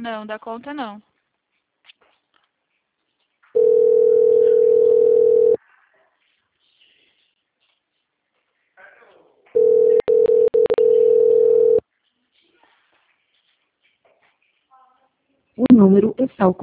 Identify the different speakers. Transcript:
Speaker 1: Não, da conta não.
Speaker 2: O número está ocupado.